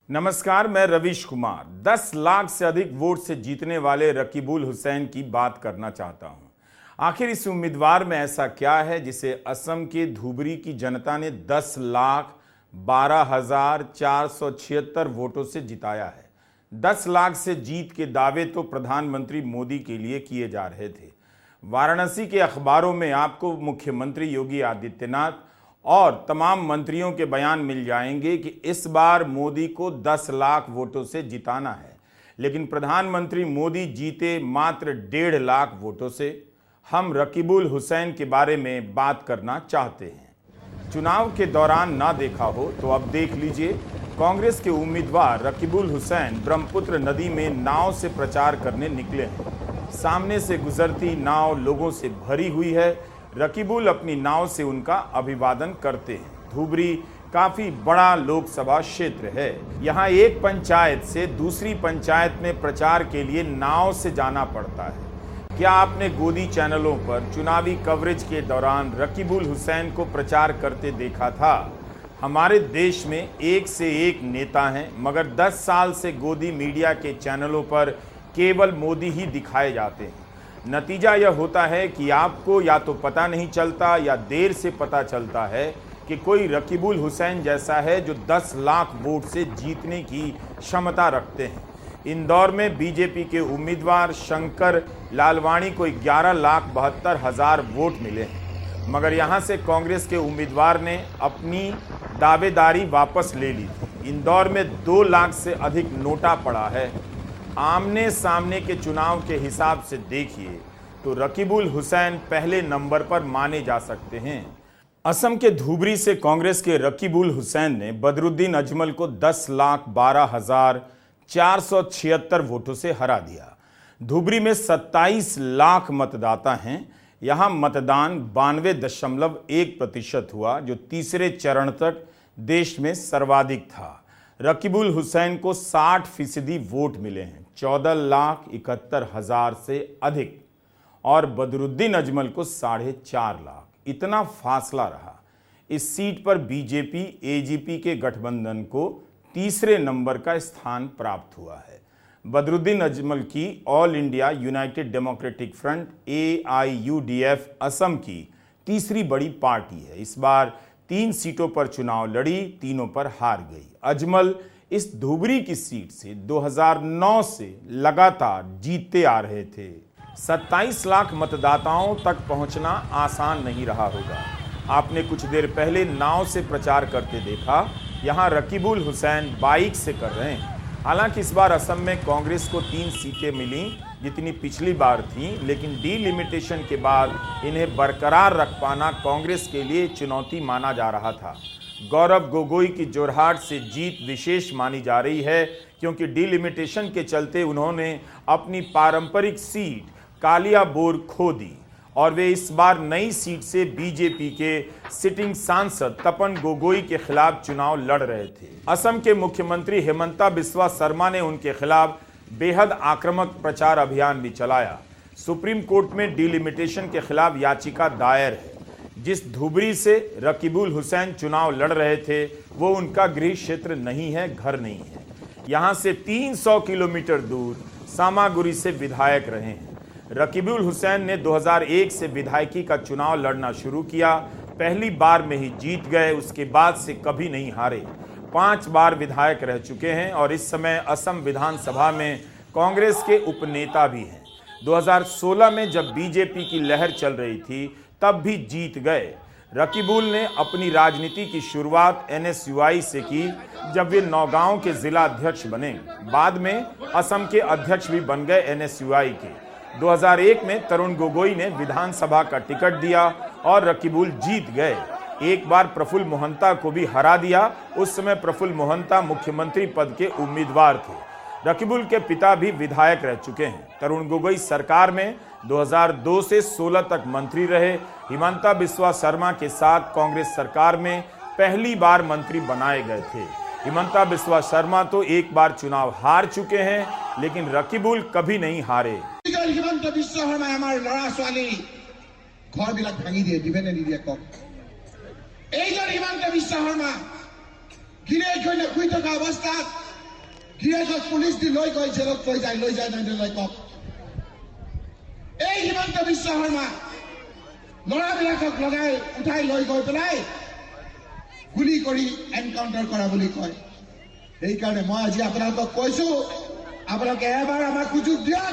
नमस्कार, मैं रवीश कुमार। 10 लाख से अधिक वोट से जीतने वाले रकीबुल हुसैन की बात करना चाहता हूं। आखिर इस उम्मीदवार में ऐसा क्या है जिसे असम के धुबरी की जनता ने 10,12,476 वोटों से जिताया है। 10 लाख से जीत के दावे तो प्रधानमंत्री मोदी के लिए किए जा रहे थे। वाराणसी के अखबारों में आपको मुख्यमंत्री योगी आदित्यनाथ और तमाम मंत्रियों के बयान मिल जाएंगे कि इस बार मोदी को 10 लाख वोटों से जिताना है, लेकिन प्रधानमंत्री मोदी जीते मात्र 1.5 लाख वोटों से। हम रकीबुल हुसैन के बारे में बात करना चाहते हैं। चुनाव के दौरान ना देखा हो तो अब देख लीजिए। कांग्रेस के उम्मीदवार रकीबुल हुसैन ब्रह्मपुत्र नदी में नाव से प्रचार करने निकले हैं। सामने से गुजरती नाव लोगों से भरी हुई है। रकीबुल अपनी नाव से उनका अभिवादन करते हैं। धुबरी काफी बड़ा लोकसभा क्षेत्र है। यहाँ एक पंचायत से दूसरी पंचायत में प्रचार के लिए नाव से जाना पड़ता है। क्या आपने गोदी चैनलों पर चुनावी कवरेज के दौरान रकीबुल हुसैन को प्रचार करते देखा था? हमारे देश में एक से एक नेता हैं, मगर 10 साल से गोदी मीडिया के चैनलों पर केवल मोदी ही दिखाए जाते हैं। नतीजा यह होता है कि आपको या तो पता नहीं चलता या देर से पता चलता है कि कोई रकीबुल हुसैन जैसा है जो 10 लाख वोट से जीतने की क्षमता रखते हैं। इंदौर में बीजेपी के उम्मीदवार शंकर लालवाणी को 11,72,000 वोट मिले हैं, मगर यहां से कांग्रेस के उम्मीदवार ने अपनी दावेदारी वापस ले ली थी। इंदौर में 2 लाख से अधिक नोटा पड़ा है। आमने सामने के चुनाव के हिसाब से देखिए तो रकीबुल हुसैन पहले नंबर पर माने जा सकते हैं। असम के धुबरी से कांग्रेस के रकीबुल हुसैन ने बदरुद्दीन अजमल को 10,12,476 वोटों से हरा दिया। धुबरी में 27 लाख मतदाता हैं। यहां मतदान 92.1% हुआ, जो तीसरे चरण तक देश में सर्वाधिक था। रकीबुल हुसैन को 60% वोट मिले हैं, 14,71,000 से अधिक, और बदरुद्दीन अजमल को 4.5 लाख। इतना फासला रहा। इस सीट पर बीजेपी एजीपी के गठबंधन को तीसरे नंबर का स्थान प्राप्त हुआ है। बदरुद्दीन अजमल की ऑल इंडिया यूनाइटेड डेमोक्रेटिक फ्रंट AIUDF असम की तीसरी बड़ी पार्टी है। इस बार 3 सीटों पर चुनाव लड़ी, तीनों पर हार गई। अजमल इस धुबरी की सीट से 2009 से लगातार जीतते आ रहे थे। 27 लाख मतदाताओं तक पहुंचना आसान नहीं रहा होगा। आपने कुछ देर पहले नाव से प्रचार करते देखा। यहां रकीबुल हुसैन बाइक से कर रहे हैं। हालांकि इस बार असम में कांग्रेस को 3 सीटें मिली जितनी पिछली बार थी, लेकिन डीलिमिटेशन के बाद इन्हें बरकरार रख पाना कांग्रेस के लिए चुनौती माना जा रहा था। गौरव गोगोई की जोरहाट से जीत विशेष मानी जा रही है, क्योंकि डीलिमिटेशन के चलते उन्होंने अपनी पारंपरिक सीट कालियाबोर खो दी और वे इस बार नई सीट से बीजेपी के सिटिंग सांसद तपन गोगोई के खिलाफ चुनाव लड़ रहे थे। असम के मुख्यमंत्री हिमंता बिस्वा शर्मा ने उनके खिलाफ बेहद आक्रामक प्रचार अभियान भी चलाया। सुप्रीम कोर्ट में डीलिमिटेशन के खिलाफ याचिका दायर है। जिस धुबरी से रकीबुल हुसैन चुनाव लड़ रहे थे वो उनका गृह क्षेत्र नहीं है, घर नहीं है। यहां से 300 किलोमीटर दूर सामागुरी से विधायक रहे हैं। रकीबुल हुसैन ने 2001 से विधायकी का चुनाव लड़ना शुरू किया। पहली बार में ही जीत गए, उसके बाद से कभी नहीं हारे। 5 बार विधायक रह चुके हैं और इस समय असम विधानसभा में कांग्रेस के उपनेता भी हैं। 2016 में जब बीजेपी की लहर चल रही थी तब भी जीत गए। रकीबुल ने अपनी राजनीति की शुरुआत NSUI से की, जब वे नौगांव के जिला अध्यक्ष बने। बाद में असम के अध्यक्ष भी बन गए NSUI के। 2001 में तरुण गोगोई ने विधानसभा का टिकट दिया और रकीबुल जीत गए। एक बार प्रफुल्ल मोहंता को भी हरा दिया। उस समय प्रफुल्ल मोहंता मुख्यमंत्री पद के उम्मीदवार थे। रकीबुल के पिता भी विधायक रह चुके हैं। तरुण गोगोई सरकार में 2002 से 16 तक मंत्री रहे। हिमंता बिस्वा शर्मा के साथ कांग्रेस सरकार में पहली बार मंत्री बनाए गए थे। हिमंता बिस्वा शर्मा तो एक बार चुनाव हार चुके हैं, लेकिन रकीबुल कभी नहीं हारे। हिमंता बिस्वा शर्मा हमारे लड़ा ছোৱালী ঘৰবিলাক ভাঙি দিয়ে, দিবেনে নিদিয়ে কওক? এইজন হিমন্ত বিশ্ব শৰ্মা গিৰে গিৰে শুই থকা অৱস্থাত গিৰিয়েকক পুলিচ দি লৈ গৈ জেলত লৈ যায় নাই কওক। এই হিমন্ত বিশ্ব শৰ্মা ল'ৰাবিলাকক লগাই উঠাই লৈ গৈ পেলাই গুলি কৰি এনকাউণ্টাৰ কৰা বুলি কয়। সেইকাৰণে মই আজি আপোনালোকক কৈছো, আপোনালোকে এবাৰ আমাক সুযোগ দিয়ক।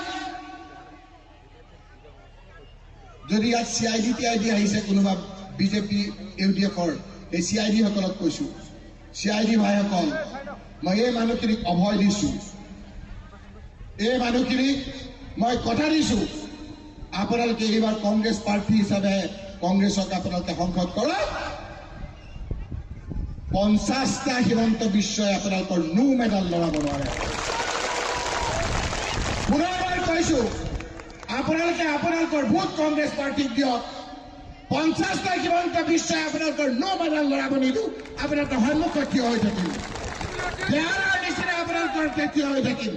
যদি ইয়াত CID আহিছে কোনোবা বিজেপি UDFৰ, এই CID সকলক কৈছো, CID ভাইসকল, মই এই মানুহখিনিক অভয় দিছো, এই মানুহখিনিক মই কথা দিছো, আপোনালোকে এইবাৰ কংগ্ৰেছ প্ৰাৰ্থী হিচাপে কংগ্ৰেছক আপোনালোকে সংসদ কৰক। 50টা হিমন্ত বিশ্বই আপোনালোকৰ নো মেডাল লগাব নোৱাৰে। পুনৰবাৰ কৈছো, আপোনালোকে আপোনালোকৰ ভোট কংগ্ৰেছ পাৰ্টিক দিয়ক। 50টা হিমন্ত বিশ্বই আপোনালোকৰ নো মেডাল লগাব নিদিওঁ। আপোনালোকৰ সন্মুখত থিয় হৈ থাকিম, বিহাৰৰ নিচিনা আপোনালোকৰ থিয় হৈ থাকিম।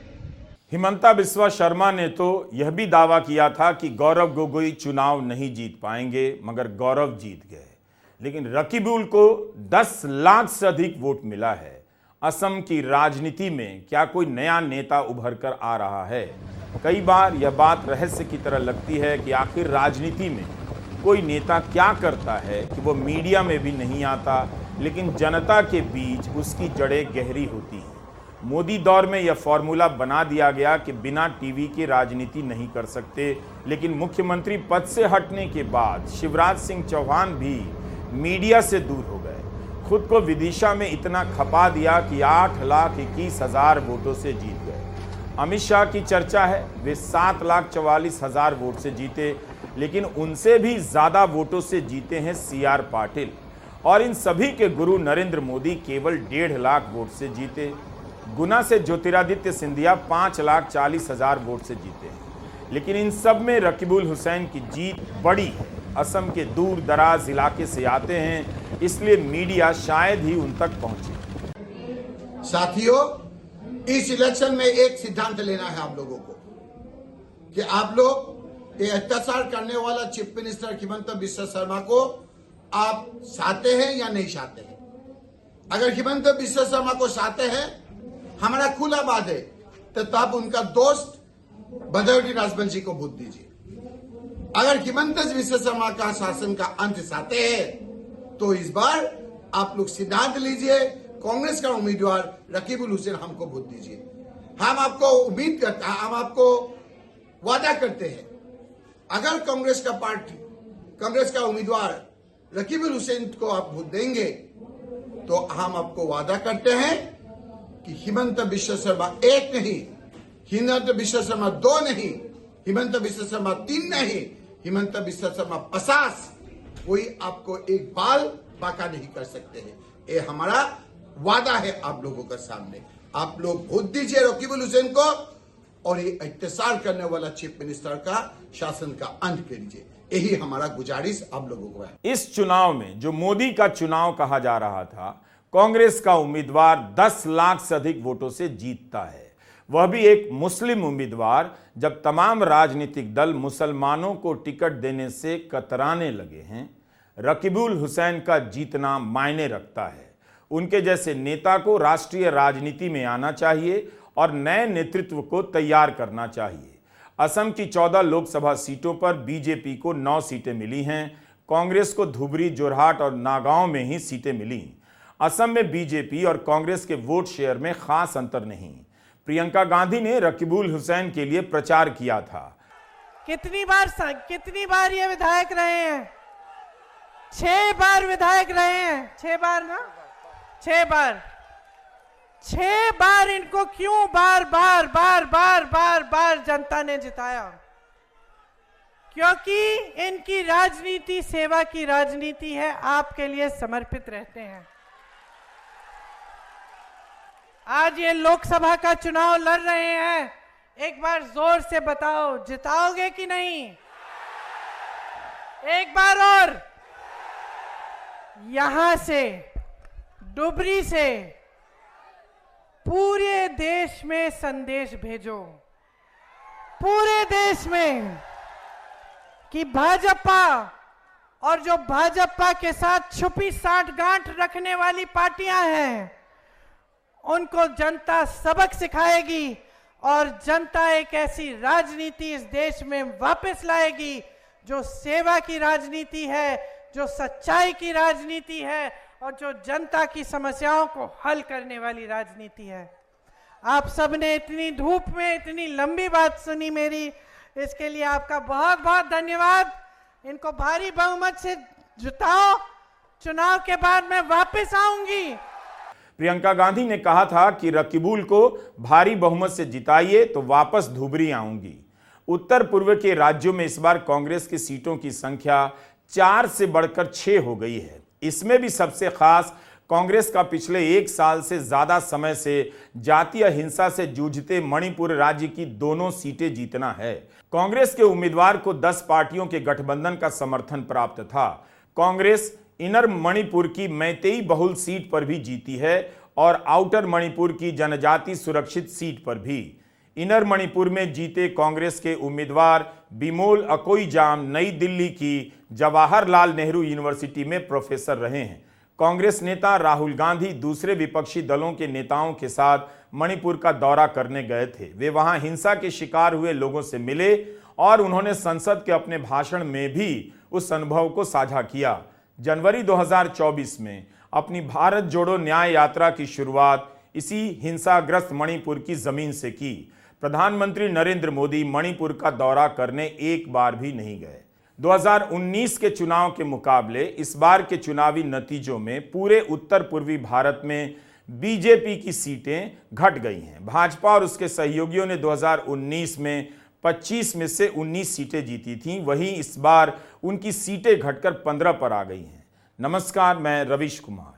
हिमंता बिस्वा शर्मा ने तो यह भी दावा किया था कि गौरव गोगोई चुनाव नहीं जीत पाएंगे, मगर गौरव जीत गए। लेकिन रकीबुल को 10 लाख से अधिक वोट मिला है। असम की राजनीति में क्या कोई नया नेता उभर कर आ रहा है? कई बार यह बात रहस्य की तरह लगती है कि आखिर राजनीति में कोई नेता क्या करता है कि वो मीडिया में भी नहीं आता, लेकिन जनता के बीच उसकी जड़ें गहरी होती हैं। मोदी दौर में यह फॉर्मूला बना दिया गया कि बिना टीवी के राजनीति नहीं कर सकते, लेकिन मुख्यमंत्री पद से हटने के बाद शिवराज सिंह चौहान भी मीडिया से दूर हो गए। खुद को विदिशा में इतना खपा दिया कि 8,21,000 वोटों से जीत गए। अमित शाह की चर्चा है, वे 7,44,000 वोट से जीते, लेकिन उनसे भी ज्यादा वोटों से जीते हैं CR पाटिल। और इन सभी के गुरु नरेंद्र मोदी केवल 1.5 लाख वोट से जीते। गुना से ज्योतिरादित्य सिंधिया 5,40,000 वोट से जीते हैं। लेकिन इन सब में रकीबुल हुसैन की जीत बड़ी है। असम के दूर दराज इलाके से आते हैं, इसलिए मीडिया शायद ही उन तक पहुंचे। साथियों, इस इलेक्शन में एक सिद्धांत लेना है आप लोगों को कि आप लोग ये अत्याचार करने वाला चीफ मिनिस्टर हिमंत बिस्वा शर्मा को आप चाहते हैं या नहीं चाहते हैं। अगर हिमंत बिस्वा शर्मा को चाहते हैं, हमारा खुला बात है, तो आप उनका दोस्त बदौरी राजवंशी को वोट दीजिए। अगर हिमंत बिस्वा शर्मा का शासन का अंत चाहते हैं, तो इस बार आप लोग सिद्धांत लीजिए, कांग्रेस का उम्मीदवार रकीबुल हुसैन हमको वोट दीजिए। हम आपको उम्मीद करते हैं, हम आपको वादा करते हैं, अगर कांग्रेस का उम्मीदवार रकीबुल हुसैन को आप वोट देंगे, तो हम आपको वादा करते हैं कि हिमंत बिस्वा शर्मा 1 नहीं, हिमंत बिस्वा शर्मा 2 नहीं, हिमंत बिस्वा शर्मा 3 नहीं, हिमंत बिस्वा शर्मा 50, कोई आपको एक बाल बाका नहीं कर सकते हैं। ये हमारा वादा है आप लोगों के सामने। आप लोग वोट दीजिए रकीबुल हुसैन को, और ये अत्याचार करने वाला चीफ मिनिस्टर का शासन का अंत कीजिए। यही हमारा गुजारिश आप लोगों को है। इस चुनाव में जो मोदी का चुनाव कहा जा रहा था, कांग्रेस का उम्मीदवार 10 लाख से अधिक वोटों से जीतता है, वह भी एक मुस्लिम उम्मीदवार, जब तमाम राजनीतिक दल मुसलमानों को टिकट देने से कतराने लगे हैं। रकीबुल हुसैन का जीतना मायने रखता है। उनके जैसे नेता को राष्ट्रीय राजनीति में आना चाहिए और नए नेतृत्व को तैयार करना चाहिए। असम की 14 लोकसभा सीटों पर बीजेपी को 9 सीटें मिली हैं। कांग्रेस को धुबरी, जोरहाट और नागांव में ही सीटें मिली। असम में बीजेपी और कांग्रेस के वोट शेयर में खास अंतर नहीं। प्रियंका गांधी ने रकीबुल हुसैन के लिए प्रचार किया था। कितनी बार ये विधायक रहे हैं? 6 बार विधायक रहे हैं। 6 बार ना, 6 बार। 6 बार इनको क्यों बार जनता ने जिताया? क्योंकि इनकी राजनीति सेवा की राजनीति है, आपके लिए समर्पित रहते हैं। आज ये लोकसभा का चुनाव लड़ रहे हैं, एक बार जोर से बताओ, जिताओगे कि नहीं? एक बार और। यहां से, डुबरी से पूरे देश में संदेश भेजो, पूरे देश में, कि भाजपा और जो भाजपा के साथ छुपी साठगांठ रखने वाली पार्टियां हैं, उनको जनता सबक सिखाएगी और जनता एक ऐसी राजनीति इस देश में वापस लाएगी जो सेवा की राजनीति है, जो सच्चाई की राजनीति है और जो जनता की समस्याओं को हल करने वाली राजनीति है। आप सबने इतनी धूप में इतनी लंबी बात सुनी मेरी, इसके लिए आपका बहुत बहुत धन्यवाद। इनको भारी बहुमत से जिताओ, चुनाव के बाद मैं वापस आऊंगी। प्रियंका गांधी ने कहा था कि रकीबुल को भारी बहुमत से जिताइए तो वापस धुबरी आऊंगी। उत्तर पूर्व के राज्यों में इस बार कांग्रेस की सीटों की संख्या 4 से बढ़कर 6 हो गई है। इसमें भी सबसे खास कांग्रेस का पिछले 1 साल से ज्यादा समय से जातीय हिंसा से जूझते मणिपुर राज्य की दोनों सीटें जीतना है। कांग्रेस के उम्मीदवार को 10 पार्टियों के गठबंधन का समर्थन प्राप्त था। कांग्रेस इनर मणिपुर की मैतेई बहुल सीट पर भी जीती है और आउटर मणिपुर की जनजाति सुरक्षित सीट पर भी। इनर मणिपुर में जीते कांग्रेस के उम्मीदवार बिमोल अकोईजाम नई दिल्ली की जवाहरलाल नेहरू यूनिवर्सिटी में प्रोफेसर रहे हैं। कांग्रेस नेता राहुल गांधी दूसरे विपक्षी दलों के नेताओं के साथ मणिपुर का दौरा करने गए थे। वे वहां हिंसा के शिकार हुए लोगों से मिले और उन्होंने संसद के अपने भाषण में भी उस अनुभव को साझा किया। जनवरी 2024 में अपनी भारत जोड़ो न्याय यात्रा की शुरुआत इसी हिंसाग्रस्त मणिपुर की जमीन से की। प्रधानमंत्री नरेंद्र मोदी मणिपुर का दौरा करने एक बार भी नहीं गए। 2019 के चुनाव के मुकाबले इस बार के चुनावी नतीजों में पूरे उत्तर पूर्वी भारत में बीजेपी की सीटें घट गई हैं। भाजपा और उसके सहयोगियों ने 2019 में 25 में से 19 सीटें जीती थीं, वहीं इस बार उनकी सीटें घटकर 15 पर आ गई हैं। नमस्कार, मैं रवीश कुमार।